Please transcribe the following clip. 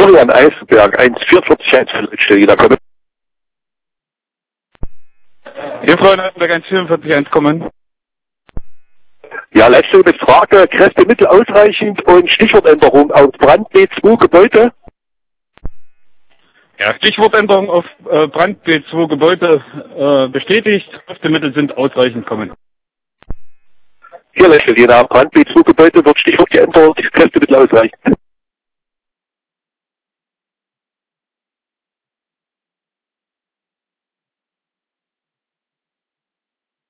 Florian Eisenberg, 1,44,1 jeder kommen. Hier, Florian Eisenberg, 1,44,1 kommen. Ja, letzte mit Frage, Kräftemittel ausreichend und Stichwortänderung auf Brand B2 Gebäude. Ja, Stichwortänderung auf Brand B2 Gebäude bestätigt. Kräftemittel sind ausreichend kommen. Hier, letzte, je nach Brand B2 Gebäude wird Stichwort geändert, Kräftemittel ausreichend.